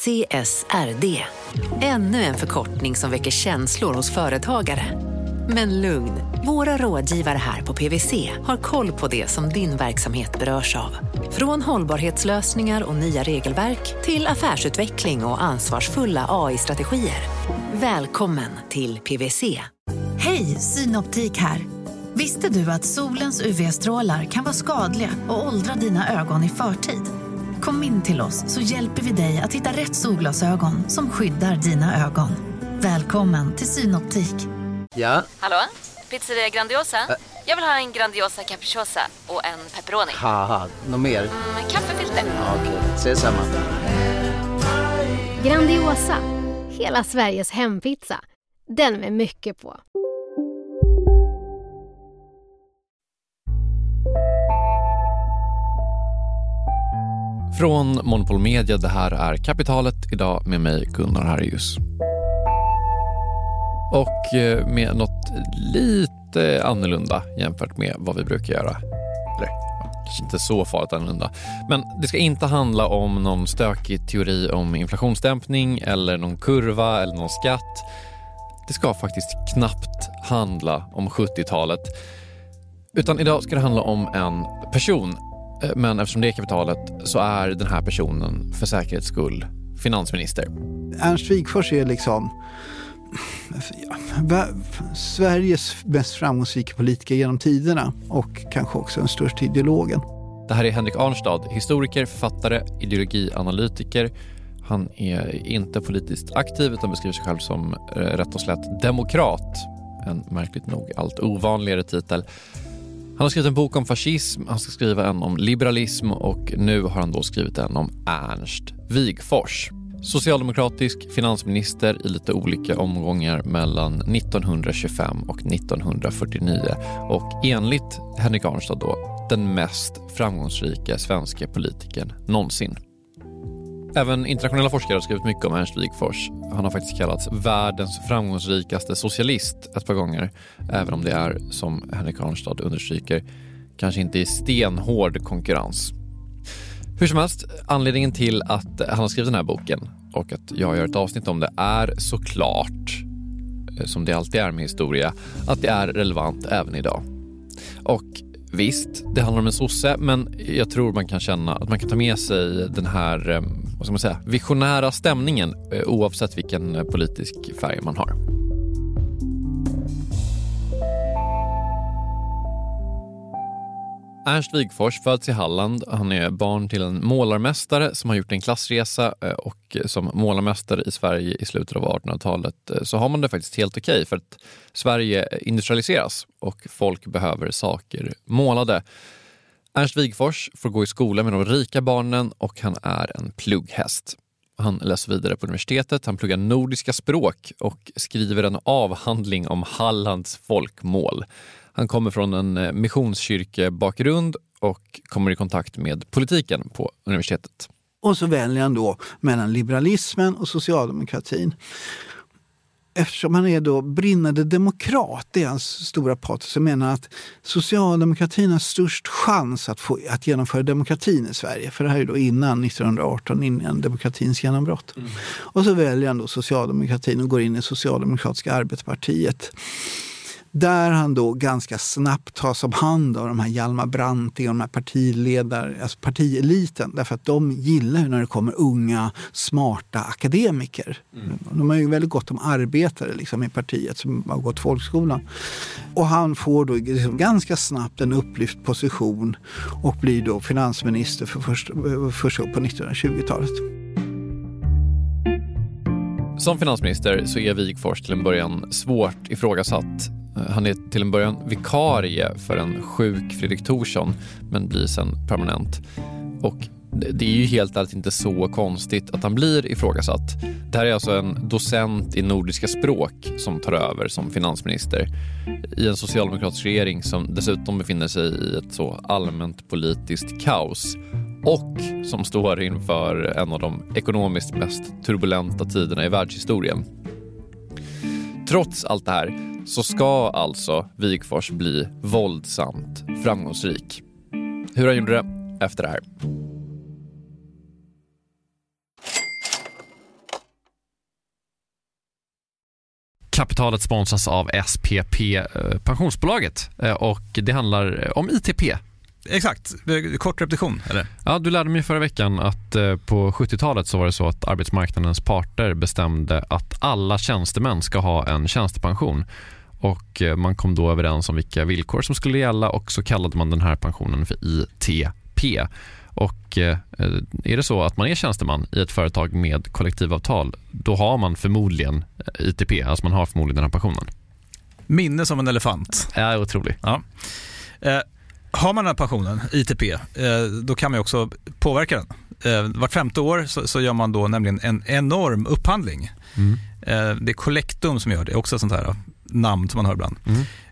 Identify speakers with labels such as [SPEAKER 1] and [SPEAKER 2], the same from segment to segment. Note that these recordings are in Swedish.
[SPEAKER 1] CSRD. Ännu en förkortning som väcker känslor hos företagare. Men lugn, våra rådgivare här på PwC har koll på det som din verksamhet berörs av. Från hållbarhetslösningar och nya regelverk till affärsutveckling och ansvarsfulla AI-strategier. Välkommen till PwC.
[SPEAKER 2] Hej, Synoptik här. Visste du att solens UV-strålar kan vara skadliga och åldra dina ögon i förtid? Kom in till oss så hjälper vi dig att hitta rätt solglasögon som skyddar dina ögon. Välkommen till Synoptik.
[SPEAKER 3] Ja?
[SPEAKER 4] Hallå? Pizzeria Grandiosa? Jag vill ha en Grandiosa capriciosa och en pepperoni.
[SPEAKER 3] Haha, något mer?
[SPEAKER 4] Kaffefilter.
[SPEAKER 3] Ja, okej, ses samma.
[SPEAKER 5] Grandiosa, hela Sveriges hempizza. Den med mycket på.
[SPEAKER 6] Från Monopol Media, det här är Kapitalet, idag med mig Gunnar Harrius. Och med något lite annorlunda jämfört med vad vi brukar göra. Eller kanske inte så farligt annorlunda. Men det ska inte handla om någon stökig teori om inflationsdämpning eller någon kurva eller någon skatt. Det ska faktiskt knappt handla om 70-talet. Utan idag ska det handla om en person. Men eftersom det är Kapitalet så är den här personen för säkerhets skull finansminister.
[SPEAKER 7] Ernst Wigforss är liksom Sveriges mest framgångsrika politiker genom tiderna och kanske också den största ideologen.
[SPEAKER 6] Det här är Henrik Arnstad, historiker, författare, ideologianalytiker. Han är inte politiskt aktiv utan beskriver sig själv som rätt och slätt demokrat. En märkligt nog allt ovanligare titel. Han har skrivit en bok om fascism, han ska skriva en om liberalism och nu har han då skrivit en om Ernst Wigforss. Socialdemokratisk finansminister i lite olika omgångar mellan 1925 och 1949 och enligt Henrik Arnstad då den mest framgångsrika svenska politikern någonsin. Även internationella forskare har skrivit mycket om Ernst Wigforss. Han har faktiskt kallats världens framgångsrikaste socialist ett par gånger. Även om det är, som Henrik Arnstad understryker, kanske inte i stenhård konkurrens. Hur som helst, anledningen till att han har skrivit den här boken och att jag gör ett avsnitt om det är såklart, som det alltid är med historia, att det är relevant även idag. Och visst, det handlar om en sosse, men jag tror man kan känna att man kan ta med sig den här, vad ska man säga, visionära stämningen oavsett vilken politisk färg man har. Ernst Wigforss föds i Halland. Han är barn till en målarmästare som har gjort en klassresa och som målarmästare i Sverige i slutet av 1800-talet så har man det faktiskt helt okej för att Sverige industrialiseras och folk behöver saker målade. Ernst Wigforss får gå i skola med de rika barnen och han är en plugghäst. Han läser vidare på universitetet, han pluggar nordiska språk och skriver en avhandling om Hallands folkmål. Han kommer från en missionskyrkebakgrund och kommer i kontakt med politiken på universitetet.
[SPEAKER 7] Och så väljer han då mellan liberalismen och socialdemokratin. Eftersom han är då brinnande demokrat, det är hans stora patos, så menar att socialdemokratin har störst chans att genomföra demokratin i Sverige. För det här är då innan 1918, innan demokratins genombrott. Och så väljer han då socialdemokratin och går in i Socialdemokratiska arbetspartiet. Där han då ganska snabbt tas om hand av de här Hjalmar Branting och de här partiledare, alltså partieliten. Därför att de gillar när det kommer unga, smarta akademiker. De har ju väldigt gott om arbetare liksom, i partiet som har gått folkskolan. Och han får då liksom ganska snabbt en upplyft position och blir då finansminister för första på 1920-talet.
[SPEAKER 6] Som finansminister så är Wigforss till en början svårt ifrågasatt. Han är till en början vikarie för en sjuk Fredrik Thorsson men blir sen permanent. Och det är ju helt ärligt inte så konstigt att han blir ifrågasatt. Det här är alltså en docent i nordiska språk som tar över som finansminister i en socialdemokratisk regering som dessutom befinner sig i ett så allmänt politiskt kaos och som står inför en av de ekonomiskt mest turbulenta tiderna i världshistorien. Trots allt det här så ska alltså Wigforss bli våldsamt framgångsrik. Hur han gjorde det efter det här. Kapitalet sponsras av SPP, pensionsbolaget, och det handlar om ITP.
[SPEAKER 8] Exakt, kort repetition, eller?
[SPEAKER 6] Ja, du lärde mig förra veckan att på 70-talet så var det så att arbetsmarknadens parter bestämde att alla tjänstemän ska ha en tjänstepension. Och man kom då överens om vilka villkor som skulle gälla, och så kallade man den här pensionen för ITP. Och är det så att man är tjänsteman i ett företag med kollektivavtal, då har man förmodligen ITP, alltså man har förmodligen den här pensionen.
[SPEAKER 8] Minne som en elefant.
[SPEAKER 6] Ja, otroligt.
[SPEAKER 8] Ja. Har man den här pensionen, ITP, då kan man ju också påverka den. Vart 5:e år så gör man då nämligen en enorm upphandling. Det är Collectum som gör det, också ett sånt här namn som man hör ibland.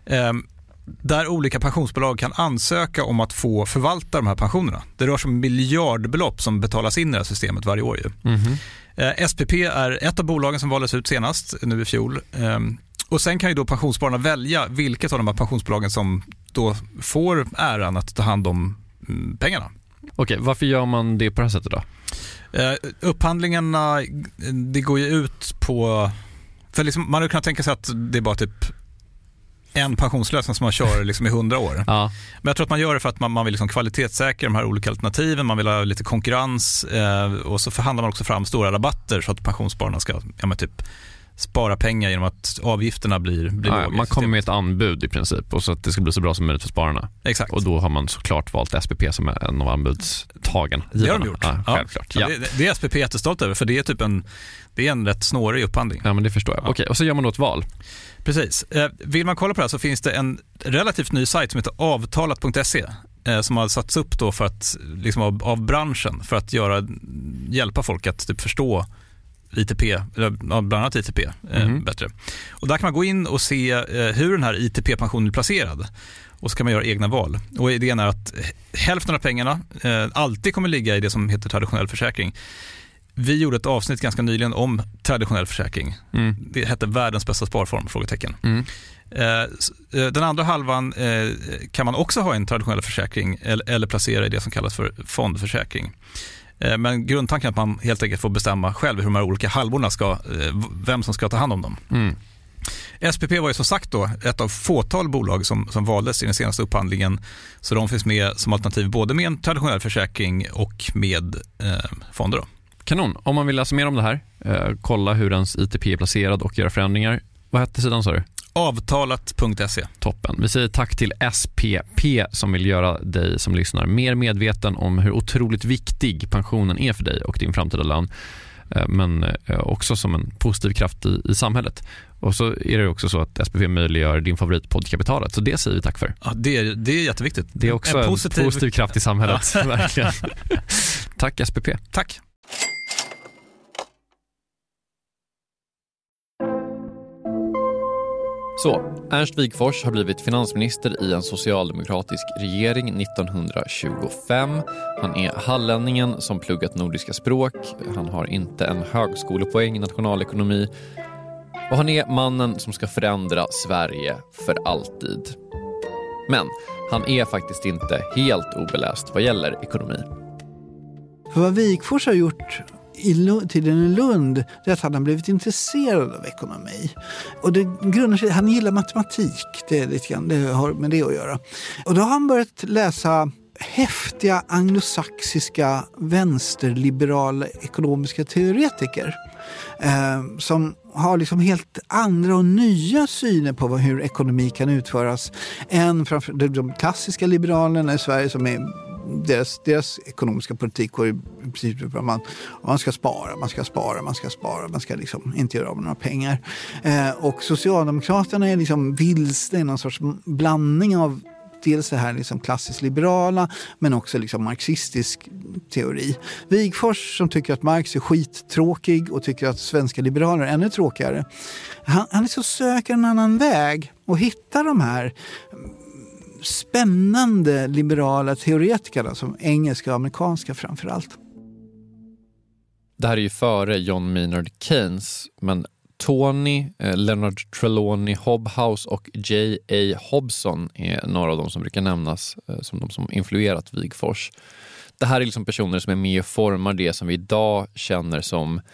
[SPEAKER 8] Där olika pensionsbolag kan ansöka om att få förvalta de här pensionerna. Det rör sig om miljardbelopp som betalas in i det här systemet varje år. SPP är ett av bolagen som valdes ut senast, nu i fjol. Och sen kan ju då pensionsspararna välja vilket av de här pensionsbolagen som då får äran att ta hand om pengarna.
[SPEAKER 6] Okej, varför gör man det på det här sättet då?
[SPEAKER 8] Upphandlingarna, det går ju ut på... För liksom, man hade kunnat tänka sig att det är bara typ en pensionslösning som man kör liksom i 100 år.
[SPEAKER 6] Ja.
[SPEAKER 8] Men jag tror att man gör det för att man vill liksom kvalitetssäkra de här olika alternativen. Man vill ha lite konkurrens, och så förhandlar man också fram stora rabatter så att pensionsspararna ska typ spara pengar genom att avgifterna blir låga.
[SPEAKER 6] Man kommer med ett anbud i princip, och så att det ska bli så bra som möjligt för spararna.
[SPEAKER 8] Exakt.
[SPEAKER 6] Och då har man såklart valt SPP som är en av anbudstagen.
[SPEAKER 8] Det har de gjort.
[SPEAKER 6] Ja, självklart. Ja.
[SPEAKER 8] Det är SPP jättestolt över, för det är typ en rätt snårig upphandling.
[SPEAKER 6] Ja, men det förstår jag. Okej, och så gör man då ett val.
[SPEAKER 8] Precis. Vill man kolla på det här så finns det en relativt ny sajt som heter avtalat.se som har satts upp då för att, liksom av branschen, för att hjälpa folk att typ förstå ITP, eller bland annat ITP bättre. Och där kan man gå in och se hur den här ITP-pensionen är placerad. Och så kan man göra egna val. Och idén är att hälften av pengarna alltid kommer ligga i det som heter traditionell försäkring. Vi gjorde ett avsnitt ganska nyligen om traditionell försäkring. Det hette världens bästa sparform, frågetecken. Den andra halvan kan man också ha en traditionell försäkring eller placera i det som kallas för fondförsäkring. Men grundtanken är att man helt enkelt får bestämma själv hur de här olika halvorna vem som ska ta hand om dem. SPP var ju som sagt då ett av fåtal bolag som valdes i den senaste upphandlingen, så de finns med som alternativ både med en traditionell försäkring och med fonder då.
[SPEAKER 6] Kanon. Om man vill läsa mer om det här, kolla hur ens ITP är placerad och göra förändringar. Vad hette sidan, sa du?
[SPEAKER 8] Avtalat.se.
[SPEAKER 6] Toppen. Vi säger tack till SPP som vill göra dig som lyssnar mer medveten om hur otroligt viktig pensionen är för dig och din framtida lön. Men också som en positiv kraft i samhället. Och så är det också så att SPP möjliggör din favoritpodd Kapitalet. Så det säger vi tack för.
[SPEAKER 8] Ja, det är jätteviktigt.
[SPEAKER 6] Det är också en positiv kraft i samhället. Ja. Verkligen. Tack SPP.
[SPEAKER 8] Tack.
[SPEAKER 6] Så, Ernst Wigforss har blivit finansminister i en socialdemokratisk regering 1925. Han är hallänningen som pluggat nordiska språk. Han har inte en högskolepoäng i nationalekonomi. Och han är mannen som ska förändra Sverige för alltid. Men han är faktiskt inte helt obeläst vad gäller ekonomi.
[SPEAKER 7] För vad Wigforss har gjort i tiden i Lund, det är att han har blivit intresserad av ekonomi. Och det grundar sig, han gillar matematik, det är lite grann, det har med det att göra. Och då har han börjat läsa häftiga anglosaxiska vänsterliberala ekonomiska teoretiker som har liksom helt andra och nya syner på hur ekonomi kan utföras än framför de klassiska liberalerna i Sverige som är deras ekonomiska politik går i princip att man ska spara, man ska liksom inte göra av med några pengar. Och Socialdemokraterna är liksom vilsna i någon sorts blandning av dels det här liksom klassiskt liberala men också liksom marxistisk teori. Wigforss som tycker att Marx är skittråkig och tycker att svenska liberaler är ännu tråkigare. Han liksom söker en annan väg och hittar de här spännande liberala teoretikerna som engelska och amerikanska framförallt.
[SPEAKER 6] Det här är ju före John Maynard Keynes, men Tony, Leonard Trelawney Hobhouse och J.A. Hobson är några av dem som brukar nämnas som de som influerat Wigforss. Det här är liksom personer som är med och formar det som vi idag känner som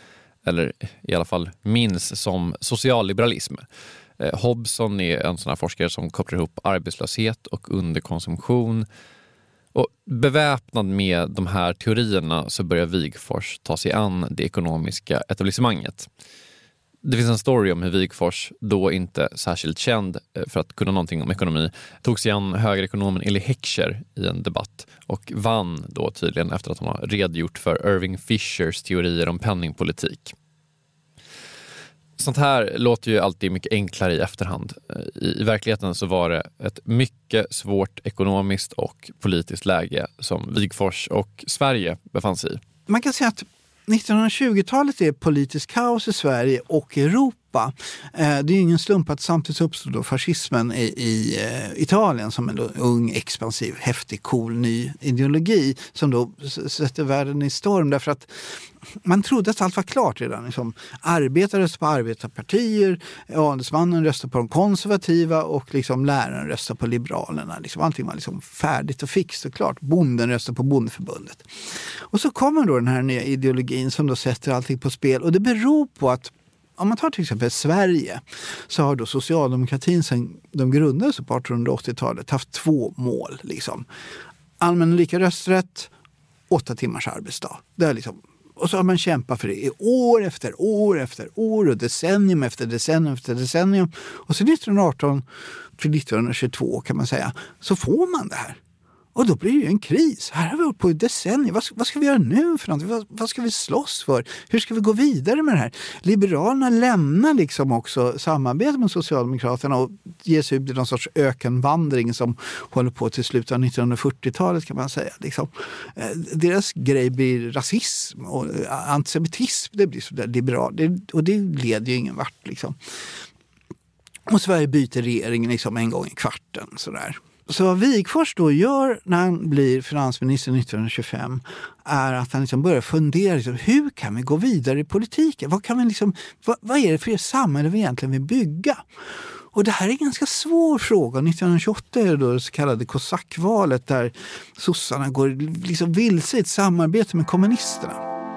[SPEAKER 6] eller i alla fall minns som socialliberalism. Hobson är en sån här forskare som kopplar ihop arbetslöshet och underkonsumtion. Och beväpnad med de här teorierna så börjar Wigforss ta sig an det ekonomiska etablissemanget. Det finns en story om hur Wigforss, då inte särskilt känd för att kunna någonting om ekonomi, tog sig an högerekonomen Elie Heckscher i en debatt och vann då tydligen efter att han har redogjort för Irving Fishers teorier om penningpolitik. Sånt här låter ju alltid mycket enklare i efterhand. I verkligheten så var det ett mycket svårt ekonomiskt och politiskt läge som Wigforss och Sverige befann sig i.
[SPEAKER 7] Man kan säga att 1920-talet är politisk kaos i Sverige och Europa. Det är ingen slump att samtidigt uppstod då fascismen i Italien som en ung, expansiv, häftig, cool, ny ideologi som då sätter världen i storm därför att man trodde att allt var klart redan. Liksom, arbetare röstade på arbetarpartier, adelsmannen röstade på de konservativa och liksom läraren röstade på liberalerna. Liksom, allting var liksom färdigt och fixt och klart. Bonden röstade på bondeförbundet. Och så kommer då den här nya ideologin som då sätter allting på spel. Och det beror på att om man tar till exempel Sverige så har då socialdemokratin sedan de grundades på 1880-talet haft 2 mål. Liksom. Allmän och lika rösträtt, 8 timmars arbetsdag. Det är liksom. Och så har man kämpat för det i år efter år efter år och decennium efter decennium efter decennium. Och så 1918 till 1922 kan man säga så får man det här. Och då blir det ju en kris. Här har vi hållit på i decennier. Vad ska vi göra nu för något? Vad ska vi slåss för? Hur ska vi gå vidare med det här? Liberalerna lämnar liksom också samarbete med Socialdemokraterna och ger sig ut i någon sorts ökenvandring som håller på till slutet av 1940-talet kan man säga. Liksom. Deras grej blir rasism och antisemitism. Det blir så där liberalt. Och det leder ju ingen vart liksom. Och Sverige byter regeringen liksom en gång i kvarten sådär. Så vad Wigforss då gör när han blir finansminister 1925 är att han liksom börjar fundera liksom, hur kan vi gå vidare i politiken? Vad är det för samhälle vi egentligen vill bygga? Och det här är en ganska svår fråga. 1928 är det då det så kallade kosackvalet där sossarna går liksom vilse i ett samarbete med kommunisterna.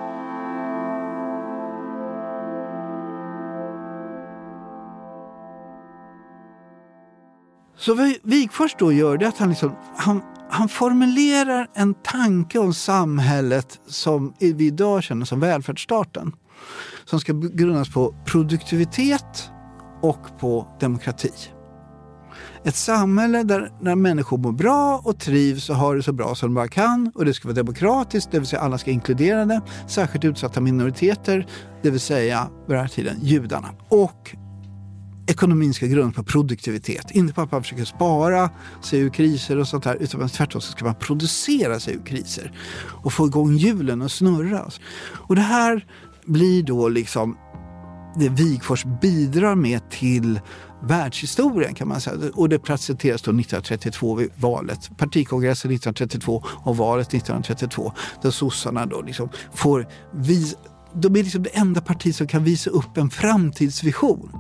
[SPEAKER 7] Så vad Wigforss då gör det att han formulerar en tanke om samhället som vi idag känner som välfärdsstaten. Som ska grundas på produktivitet och på demokrati. Ett samhälle där människor mår bra och trivs och har det så bra som de bara kan. Och det ska vara demokratiskt, det vill säga alla ska inkluderade. Särskilt utsatta minoriteter, det vill säga vid den här tiden judarna. Och ekonomin ska grundas på produktivitet. Inte på att man försöker spara sig ur kriser och sånt här. Utan tvärtom så ska man producera sig ur kriser. Och få igång hjulen och snurra. Och det här blir då liksom det Wigforss bidrar med till världshistorien kan man säga. Och det presenteras då 1932 vid valet. Partikongressen 1932 och valet 1932. Där sossarna då liksom får de är liksom det enda parti som kan visa upp en framtidsvision.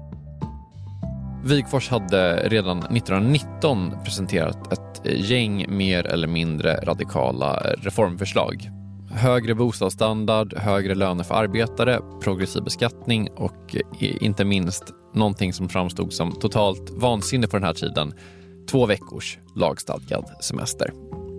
[SPEAKER 6] Wigforss hade redan 1919 presenterat ett gäng mer eller mindre radikala reformförslag. Högre bostadsstandard, högre löner för arbetare, progressiv beskattning och inte minst någonting som framstod som totalt vansinne på den här tiden, 2 veckors lagstadgad semester.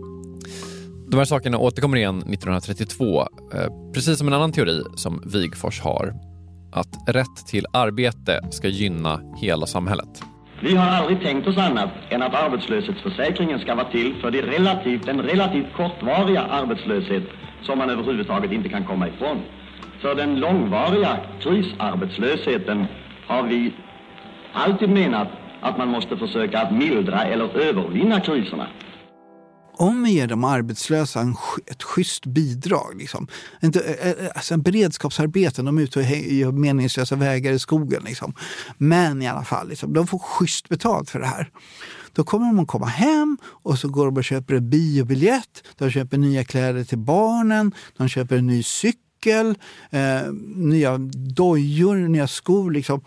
[SPEAKER 6] De här sakerna återkommer igen 1932, precis som en annan teori som Wigforss har. Att rätt till arbete ska gynna hela samhället.
[SPEAKER 9] Vi har aldrig tänkt oss annat än att arbetslöshetsförsäkringen ska vara till för den relativt kortvariga arbetslöshet som man överhuvudtaget inte kan komma ifrån. För den långvariga krisarbetslösheten har vi alltid menat att man måste försöka att mildra eller övervinna kriserna.
[SPEAKER 7] Om vi ger de arbetslösa ett schysst bidrag, liksom. Alltså en beredskapsarbeten, de är ute och gör meningslösa vägar i skogen. Liksom. Men i alla fall, liksom, de får schysst betalt för det här. Då kommer de att komma hem och så går de och köper en biobiljett, de köper nya kläder till barnen, de köper en ny cykel, nya dojor, nya skor liksom.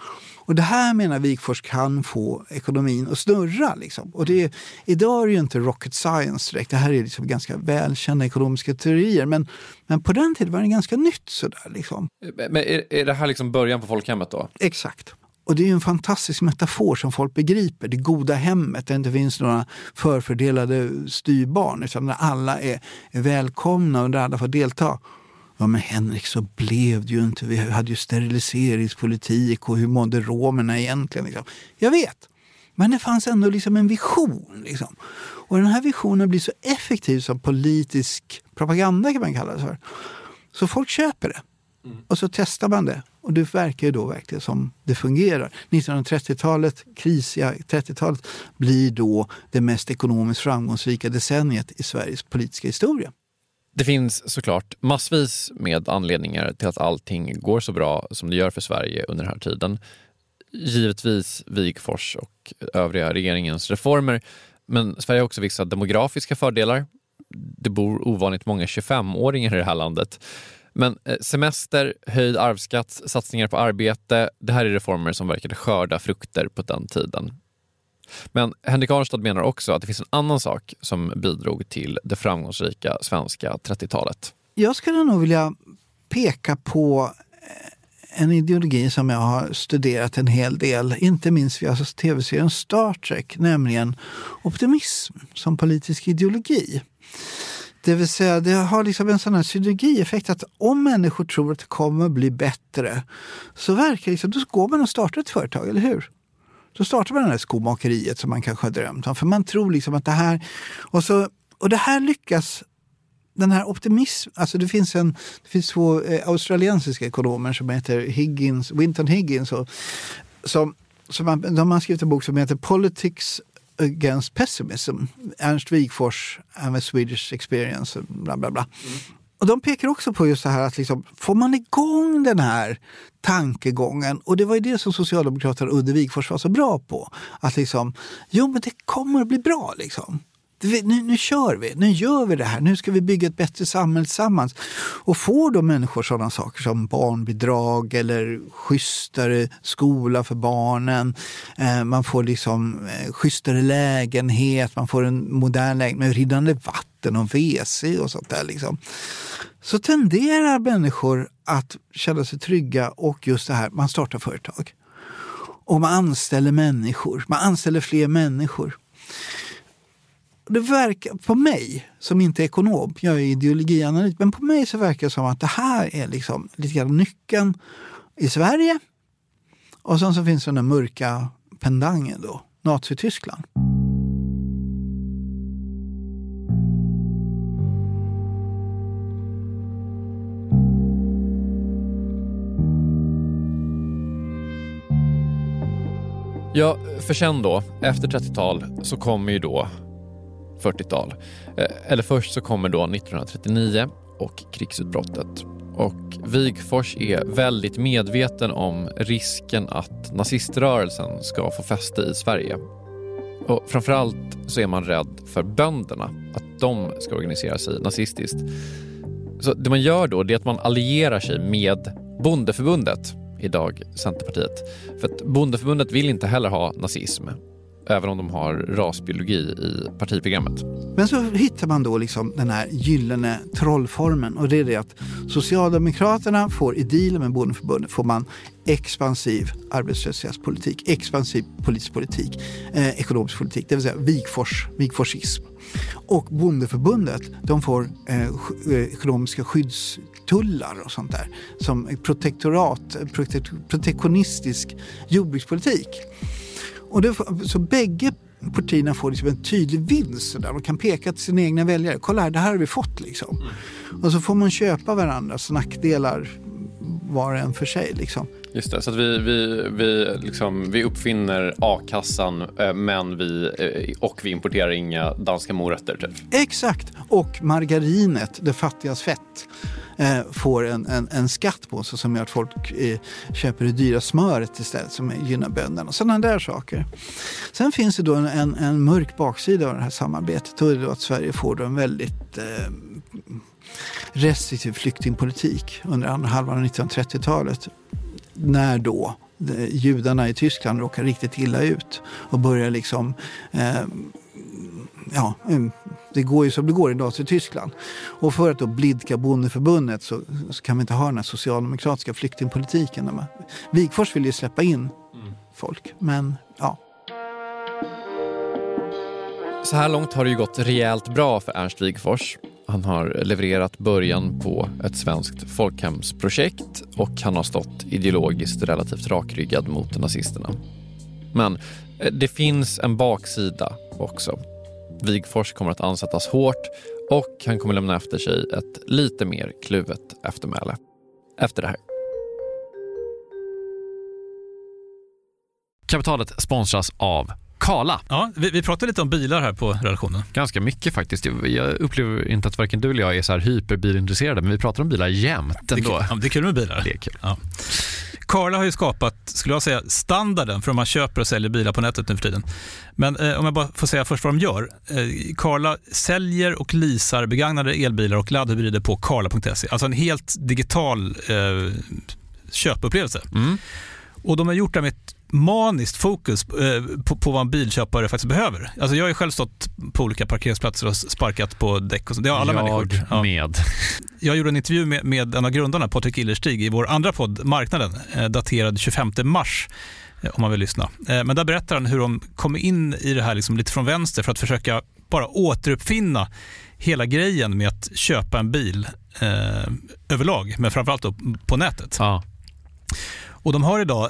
[SPEAKER 7] Och det här menar Wigforss kan få ekonomin att snurra. Liksom. Och idag är det ju inte rocket science direkt. Det här är liksom ganska välkända ekonomiska teorier. Men på den tiden var det ganska nytt sådär. Liksom.
[SPEAKER 6] Men är det här liksom början på folkhemmet då?
[SPEAKER 7] Exakt. Och det är ju en fantastisk metafor som folk begriper. Det goda hemmet där det inte finns några förfördelade styrbarn. Utan där alla är välkomna och där alla får delta. Ja, men Henrik, så blev det ju inte. Vi hade ju steriliseringspolitik och hur mådde romerna egentligen. Liksom. Jag vet. Men det fanns ändå liksom en vision. Liksom. Och den här visionen blir så effektiv som politisk propaganda kan man kalla det för. Så folk köper det. Och så testar man det. Och det verkar ju då verkligen som det fungerar. 1930-talet, krisiga 30-talet, blir då det mest ekonomiskt framgångsrika decenniet i Sveriges politiska historia.
[SPEAKER 6] Det finns såklart massvis med anledningar till att allting går så bra som det gör för Sverige under den här tiden. Givetvis Wigforss och övriga regeringens reformer. Men Sverige har också vissa demografiska fördelar. Det bor ovanligt många 25-åringar i det här landet. Men semester, höjd arvsskatt, satsningar på arbete, det här är reformer som verkade skörda frukter på den tiden. Men Henrik Arnstad menar också att det finns en annan sak som bidrog till det framgångsrika svenska 30-talet.
[SPEAKER 7] Jag skulle nog vilja peka på en ideologi som jag har studerat en hel del, inte minst via tv-serien Star Trek, nämligen optimism som politisk ideologi. Det vill säga, det har liksom en sån här synergieffekt att om människor tror att det kommer bli bättre så verkar liksom, då går man och startar ett företag, eller hur? Då startar man det här skomakeriet som man kanske har drömt om. För man tror liksom att det här... Och det här lyckas... Den här optimism... Alltså det finns två australiensiska ekonomer som heter Winton Higgins. De har skrivit en bok som heter Politics Against Pessimism. Ernst Wigforss and the Swedish Experience. Bla bla bla. Och de pekar också på just det här att liksom, får man igång den här tankegången, och det var ju det som Socialdemokraterna under Wigforss var så bra på, att liksom, men det kommer att bli bra liksom. Nu kör vi, nu gör vi det här, nu ska vi bygga ett bättre samhälle tillsammans. Och får då människor sådana saker som barnbidrag eller schysstare skola för barnen, man får liksom schysstare lägenhet, man får en modern lägenhet med rinnande vatten och WC och sånt där liksom. Så tenderar människor att känna sig trygga, och just det här, man startar företag. Och man anställer människor, man anställer fler människor. Det verkar på mig, som inte är ekonom, jag är ideologianalytiker, men på mig så verkar det som att det här är liksom lite grann nyckeln i Sverige. Och sen så finns den där mörka pendangen då, Nazi-Tyskland.
[SPEAKER 6] Ja, för sen då, efter 30-tal så kommer ju då 40-tal. Eller först så kommer då 1939 och krigsutbrottet. Och Wigforss är väldigt medveten om risken att naziströrelsen ska få fäste i Sverige. Och framförallt så är man rädd för bönderna, att de ska organisera sig nazistiskt. Så det man gör då, det är att man allierar sig med Bondeförbundet, idag Centerpartiet. För att Bondeförbundet vill inte heller ha nazism, även om de har rasbiologi i partiprogrammet.
[SPEAKER 7] Men så hittar man då liksom den här gyllene trollformen, och det är det att Socialdemokraterna får i deal med Bondeförbundet får man expansiv arbetslöshetspolitik, expansiv politisk politik, ekonomisk politik, det vill säga Wigforssism. Och Bondeförbundet, de får ekonomiska skyddstullar och sånt där, som protektionistisk jordbrukspolitik. Och så bägge partierna får liksom en tydlig vinst där. De kan peka till sina egna väljare. Kolla här, det här har vi fått liksom. Och så får man köpa varandras nackdelar var en för sig liksom.
[SPEAKER 6] Just det, så att vi uppfinner A-kassan, men vi importerar inga danska morötter typ.
[SPEAKER 7] Exakt, och margarinet, det fattigas fett, får en skatt på sig som gör att folk köper det dyra smöret istället, som gynnar bönderna och sådana där saker. Sen finns det då en mörk baksida av det här samarbetet, och det är då att Sverige får då en väldigt restriktiv flyktingpolitik under andra halvan av 1930-talet, när då judarna i Tyskland råkar riktigt illa ut och börjar liksom det går ju som det går i Nazi-Tyskland. Och för att då blidka bondeförbundet så kan vi inte ha den här socialdemokratiska flyktingpolitiken. Wigforss vill ju släppa in folk, men ja.
[SPEAKER 6] Så här långt har det ju gått rejält bra för Ernst Wigforss. Han har levererat början på ett svenskt folkhemsprojekt och han har stått ideologiskt relativt rakryggad mot nazisterna. Men det finns en baksida också. Wigforss kommer att ansättas hårt och han kommer lämna efter sig ett lite mer kluvet eftermäle. Efter det här. Kapitalet sponsras av Carla.
[SPEAKER 8] Ja, vi pratade lite om bilar här på redaktionen.
[SPEAKER 6] Ganska mycket faktiskt. Jag upplever inte att varken du eller jag är så här hyperbilintresserade, men vi pratar om bilar jämt ändå.
[SPEAKER 8] Det är kul med bilar.
[SPEAKER 6] Det är kul.
[SPEAKER 8] Ja. Carla har ju skapat, skulle jag säga, standarden för om man köper och säljer bilar på nätet nu för tiden. Men om jag bara får säga först vad de gör. Carla säljer och leasar begagnade elbilar och laddhybrider på carla.se. Alltså en helt digital köpupplevelse. Mm. Och de har gjort det med ett maniskt fokus på vad en bilköpare faktiskt behöver. Alltså jag har ju själv stått på olika parkeringsplatser och sparkat på däck och så. Det har alla människor.
[SPEAKER 6] Ja. Med.
[SPEAKER 8] Jag gjorde en intervju med en av grundarna, Patrik Illerstig, i vår andra podd Marknaden, daterad 25 mars, om man vill lyssna. Men där berättar han hur de kom in i det här liksom lite från vänster för att försöka bara återuppfinna hela grejen med att köpa en bil överlag, men framförallt då på nätet. Ja. Och de har idag,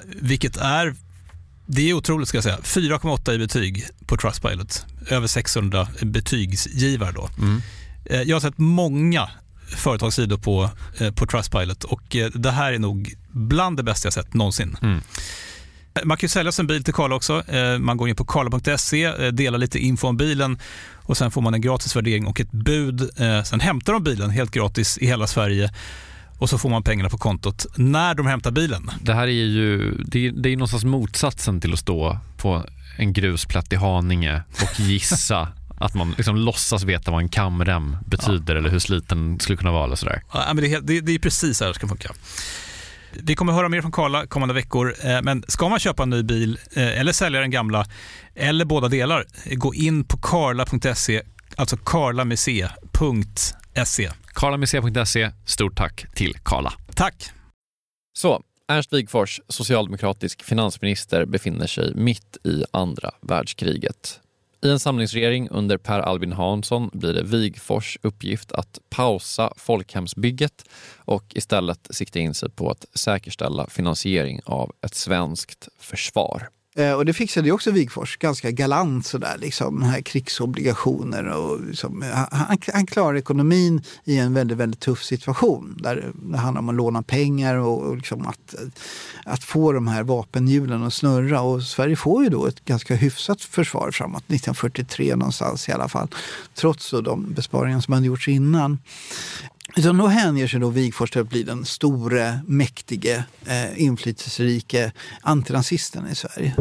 [SPEAKER 8] det är otroligt ska jag säga, 4,8 i betyg på Trustpilot. Över 600 betygsgivare då. Mm. Jag har sett många företagssidor på Trustpilot och det här är nog bland det bästa jag sett någonsin. Mm. Man kan ju sälja sin bil till Carla också. Man går in på carla.se, delar lite info om bilen och sen får man en gratis värdering och ett bud. Sen hämtar de bilen helt gratis i hela Sverige. Och så får man pengarna på kontot när de hämtar bilen. Det här är ju det är någonstans motsatsen till att stå på en grusplätt i Haninge och gissa att man liksom låtsas veta vad en kamrem betyder eller hur sliten skulle kunna vara eller sådär. Ja, men det är precis så här det ska funka. Vi kommer höra mer från Carla kommande veckor, men ska man köpa en ny bil eller sälja den gamla eller båda delar, gå in på carla.se, alltså carlamuseet.se. carlamuseet.se, stort tack till Carla. Tack! Så, Ernst Wigforss, socialdemokratisk finansminister, befinner sig mitt i andra världskriget. I en samlingsregering under Per Albin Hansson blir det Wigforss uppgift att pausa folkhemsbygget och istället sikta in sig på att säkerställa finansiering av ett svenskt försvar.
[SPEAKER 7] Och det fixade ju också Wigforss ganska galant sådär, liksom här krigsobligationer och liksom, han klarar ekonomin i en väldigt, väldigt tuff situation där det handlar om att låna pengar och liksom att få de här vapenhjulen att snurra, och Sverige får ju då ett ganska hyfsat försvar framåt 1943 någonstans i alla fall, trots då de besparingar som hade gjorts innan. Utan då hänger sig då Wigforss till att bli den store, mäktige, inflytelserike antinazisten i Sverige.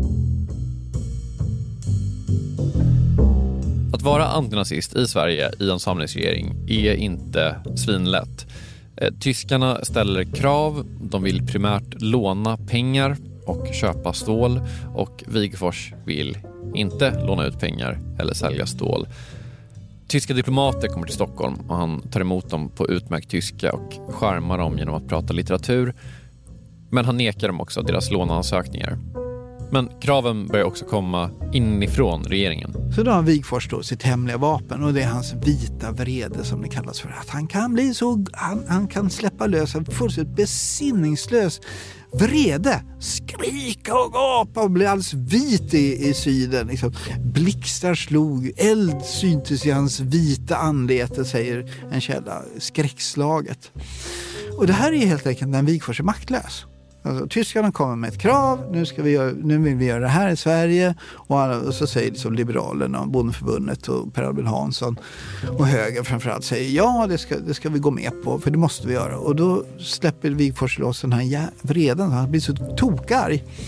[SPEAKER 6] Att vara antinazist i Sverige i en samlingsregering är inte svinlätt. Tyskarna ställer krav, de vill primärt låna pengar och köpa stål, och Wigforss vill inte låna ut pengar eller sälja stål. Tyska diplomater kommer till Stockholm och han tar emot dem på utmärkt tyska och skärmar dem genom att prata litteratur. Men han nekar dem också deras låneansökningar. Men kraven börjar också komma inifrån regeringen.
[SPEAKER 7] Så då har Wigforss då sitt hemliga vapen, och det är hans vita vrede som det kallas för. Att han kan bli så, han kan släppa lös en fullständigt besinningslös vrede, skrika och gapa och bli alldeles vit i syden. Liksom. Blixtar slog, eld syntes i hans vita anlete, säger en källa, skräckslaget. Och det här är helt enkelt när Wigforss är maktlös. Alltså, tyskarna kommer med ett krav, nu vill vi göra det här i Sverige, och så säger liksom Liberalerna, Bondeförbundet och Per Albin Hansson och höger framförallt säger ja, det ska vi gå med på, för det måste vi göra. Och då släpper Wigforss loss den här vreden, han blir så tokarg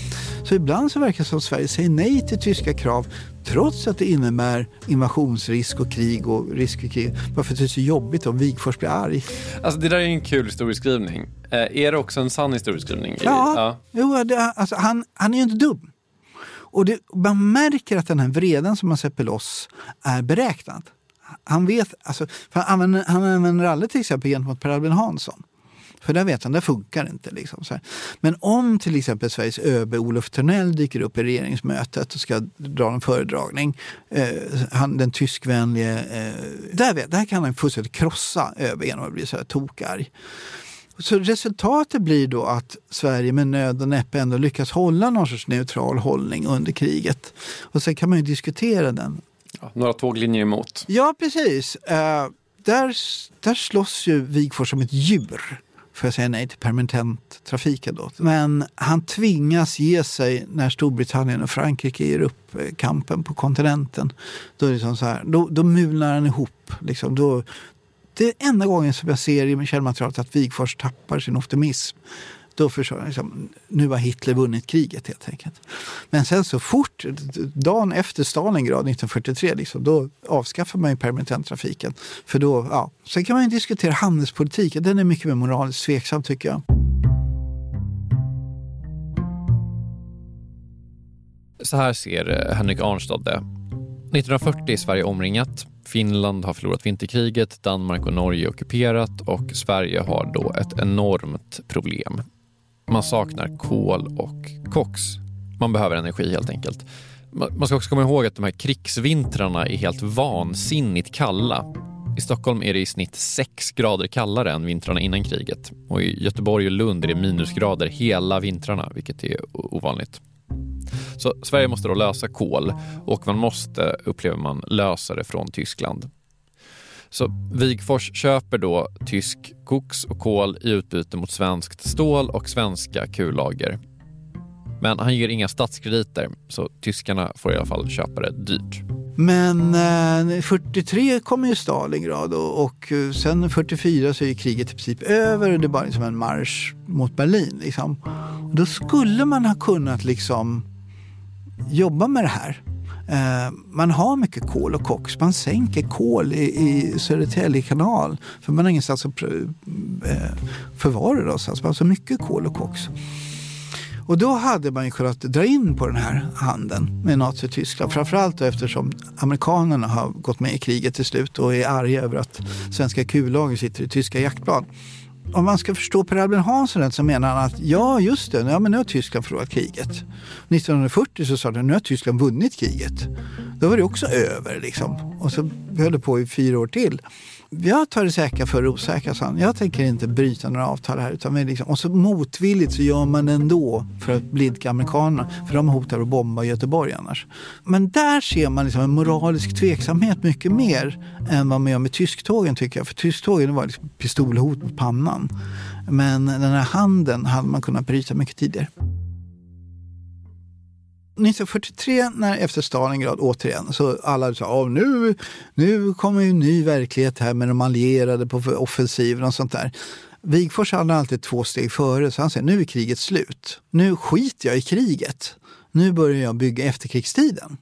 [SPEAKER 7] Så ibland så verkar det som att Sverige säger nej till tyska krav trots att det innebär invasionsrisk och krig och risk för krig. Bara för att det är så jobbigt om Wigforss blir arg.
[SPEAKER 6] Alltså det där är en kul historieskrivning. Är det också en sann historieskrivning?
[SPEAKER 7] Ja. Jo, alltså, han är ju inte dum. Och man märker att den här vreden som man släpper loss är beräknad. Han vet, alltså, för han använder aldrig till exempel gentemot Per Albin Hansson. För där vet han, det funkar inte. Liksom, så här. Men om till exempel Sveriges ÖB Olof Törnell dyker upp i regeringsmötet och ska dra en föredragning, den tyskvänlige, där kan han fullständigt krossa ÖB genom att bli så här tokarg. Så resultatet blir då att Sverige med nöd och näppe ändå lyckas hålla någon sorts neutral hållning under kriget. Och sen kan man ju diskutera den.
[SPEAKER 6] Ja, några tåglinjer emot.
[SPEAKER 7] Ja, precis. Där slåss ju Wigforss som ett djur. För att säga nej till permanent trafiken då. Men han tvingas ge sig när Storbritannien och Frankrike ger upp kampen på kontinenten. Då är det liksom så här, då mulnar han ihop. Liksom, det är enda gången som jag ser i källmaterialet att Wigforss tappar sin optimism. Då förstår jag liksom, nu har Hitler vunnit kriget helt enkelt. Men sen så fort, dagen efter Stalingrad 1943, liksom, då avskaffar man ju permanenttrafiken. För då, ja. Sen kan man ju diskutera handelspolitiken. Den är mycket mer moraliskt tveksam tycker jag.
[SPEAKER 6] Så här ser Henrik Arnstad det. 1940 är Sverige omringat. Finland har förlorat vinterkriget, Danmark och Norge ockuperat och Sverige har då ett enormt problem. Man saknar kol och koks. Man behöver energi helt enkelt. Man ska också komma ihåg att de här krigsvintrarna är helt vansinnigt kalla. I Stockholm är det i snitt 6 grader kallare än vintrarna innan kriget. Och i Göteborg och Lund är det minusgrader hela vintrarna, vilket är ovanligt. Så Sverige måste då lösa kol och man måste, upplever man, lösa det från Tyskland. Så Wigforss köper då tysk koks och kol i utbyte mot svenskt stål och svenska kullager. Men han ger inga statskrediter så tyskarna får i alla fall köpa det dyrt.
[SPEAKER 7] Men 43 kommer ju Stalingrad och sen 44 så är kriget i princip över och det är bara liksom en marsch mot Berlin. Liksom. Och då skulle man ha kunnat liksom jobba med det här. Man har mycket kol och koks. Man sänker kol i Södertälje kanal för man har ingenstans att förvara det. Alltså. Man har så mycket kol och koks. Och då hade man ju kunnat dra in på den här handeln med Nazi-Tyskland. Framförallt eftersom amerikanerna har gått med i kriget till slut och är arga över att svenska kullager sitter i tyska jaktplan. Om man ska förstå Per Albin Hansson så menar han att ja just det, ja, men nu har Tyskland förlorat kriget. 1940 så sa de nu har Tyskland vunnit kriget. Då var det också över liksom. Och så höll det på i 4 år till. Jag tar det säkra för osäkra, sa han. Jag tänker inte bryta några avtal här. Utan liksom, och så motvilligt så gör man ändå för att blidka amerikanerna. För de hotar att bomba Göteborg annars. Men där ser man liksom en moralisk tveksamhet mycket mer än vad man gör med tysktågen tycker jag. För tysktågen var liksom pistolhot mot pannan. Men den här handeln hade man kunnat bryta mycket tidigare. 1943 när efter Stalingrad återigen så alla sa nu kommer ju en ny verklighet här med de allierade på offensiven och sånt där. Wigforss hade alltid 2 steg före så han säger nu är kriget slut. Nu skiter jag i kriget. Nu börjar jag bygga efterkrigstiden.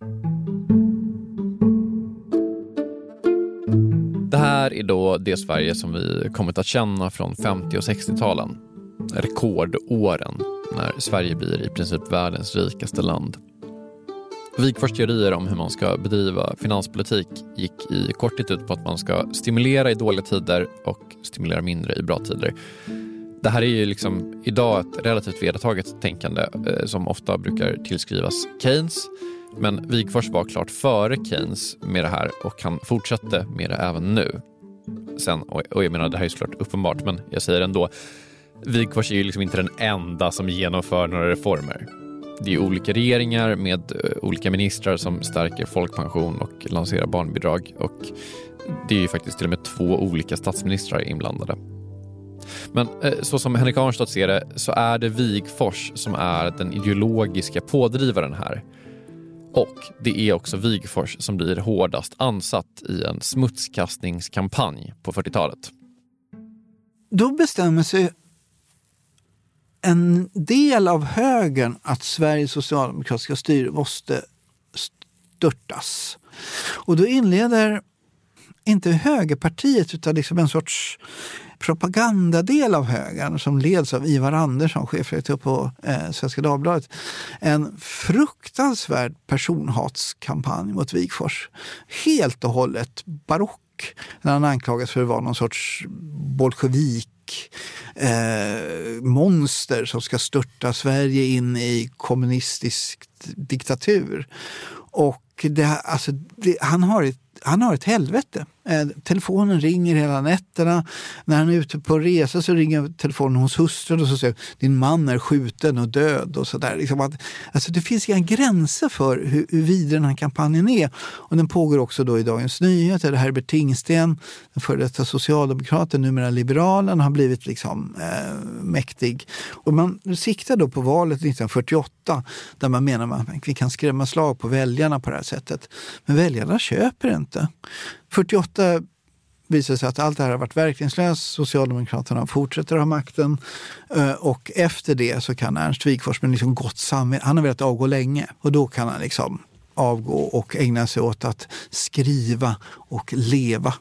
[SPEAKER 6] Det här är då det Sverige som vi kommit att känna från 50- och 60-talen. Rekordåren när Sverige blir i princip världens rikaste land. Wigforss teorier om hur man ska bedriva finanspolitik gick i korthet ut på att man ska stimulera i dåliga tider och stimulera mindre i bra tider. Det här är ju liksom idag ett relativt vedertaget tänkande som ofta brukar tillskrivas Keynes. Men Wigforss var klart före Keynes med det här och han fortsatte med det även nu. Sen, och jag menar det här är såklart uppenbart men jag säger ändå Wigforss är ju liksom inte den enda som genomför några reformer. Det är ju olika regeringar med olika ministrar som stärker folkpension och lanserar barnbidrag och det är ju faktiskt till och med 2 olika statsministrar inblandade. Men så som Henrik Arnstad ser det så är det Wigforss som är den ideologiska pådrivaren här. Och det är också Wigforss som blir hårdast ansatt i en smutskastningskampanj på 40-talet.
[SPEAKER 7] Då bestämmer sig en del av högern att Sveriges socialdemokratiska styre måste störtas. Och då inleder inte högerpartiet utan liksom en sorts propagandadel av högern som leds av Ivar Andersson, chefredaktör på Svenska Dagbladet. En fruktansvärd personhatskampanj mot Wigforss. Helt och hållet barock. När han anklagas för att vara någon sorts bolsjevik monster som ska störta Sverige in i kommunistisk diktatur. Och han har ett helvete. Telefonen ringer hela nätterna. När han är ute på resa så ringer telefonen hos hustrun och så säger din man är skjuten och död och sådär. Liksom det finns inga gränser för hur vidare den här kampanjen är. Och den pågår också då i Dagens Nyheter. Herbert Tingsten, den före detta socialdemokraten, numera liberalen, har blivit liksom mäktig. Och man siktar då på valet 1948 där man menar att vi kan skrämma slag på väljarna på det här sättet. Men väljarna köper inte. 48 visar sig att allt det här har varit verkningslöst. Socialdemokraterna fortsätter ha makten. Och efter det så kan Ernst Wigforss med liksom gott samvete, han har velat avgå länge. Och då kan han liksom avgå och ägna sig åt att skriva och leva.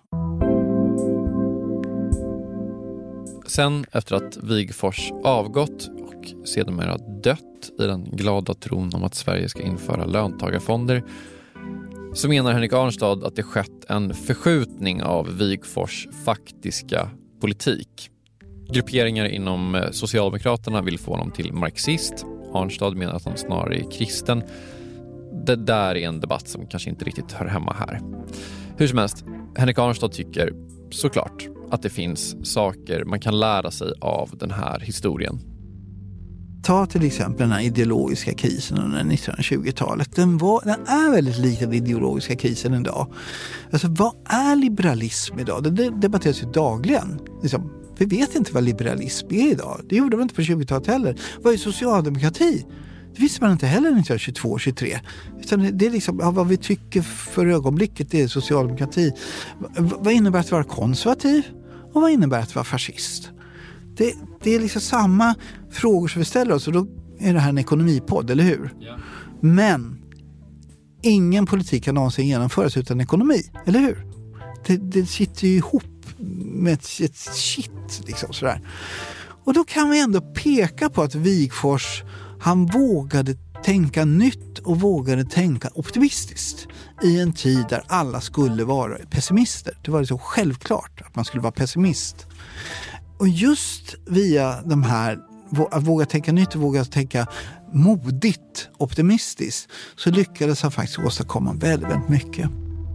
[SPEAKER 6] Sen efter att Wigforss avgått och sedermera dött i den glada tron om att Sverige ska införa löntagarfonder, så menar Henrik Arnstad att det skett en förskjutning av Wigforss faktiska politik. Grupperingar inom Socialdemokraterna vill få honom till marxist. Arnstad menar att han snarare är kristen. Det där är en debatt som kanske inte riktigt hör hemma här. Hur som helst, Henrik Arnstad tycker såklart att det finns saker man kan lära sig av den här historien.
[SPEAKER 7] Ta till exempel den här ideologiska krisen under 1920-talet. Den är väldigt lik den ideologiska krisen idag. Alltså, vad är liberalism idag? Det debatteras ju dagligen. Liksom, vi vet inte vad liberalism är idag. Det gjorde man inte på 20-talet heller. Vad är socialdemokrati? Det visste man inte heller 1922-23. Utan det är liksom vad vi tycker för ögonblicket, det är socialdemokrati. Vad innebär att vara konservativ? Och vad innebär att vara fascist? Det är liksom samma frågor som vi ställer oss, och då är det här en ekonomipodd, eller hur? Ja. Men ingen politik kan någonsin genomföras utan ekonomi, eller hur? Det sitter ju ihop med ett shit liksom sådär. Och då kan vi ändå peka på att Wigforss, han vågade tänka nytt och vågade tänka optimistiskt i en tid där alla skulle vara pessimister. Det var så självklart att man skulle vara pessimist. Och just via de här, att våga tänka nytt och våga tänka modigt, optimistiskt, så lyckades han faktiskt åstadkomma väldigt, väldigt mycket.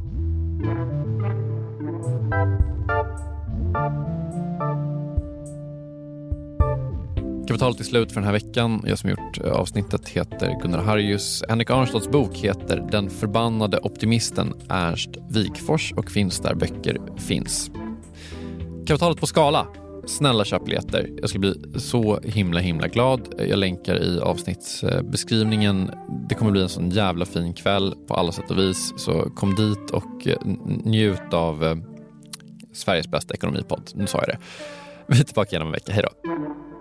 [SPEAKER 6] Kapitalet är slut för den här veckan. Jag som gjort avsnittet heter Gunnar Harjus. Henrik Arnstads bok heter Den förbannade optimisten Ernst Wigforss och finns där böcker finns. Kapitalet på Skala. Snälla köp biljetter. Jag ska bli så himla glad. Jag länkar i avsnittsbeskrivningen. Det kommer bli en sån jävla fin kväll på alla sätt och vis. Så kom dit och njut av Sveriges bästa ekonomipodd. Nu sa jag det. Vi är tillbaka igen om en vecka. Hej då.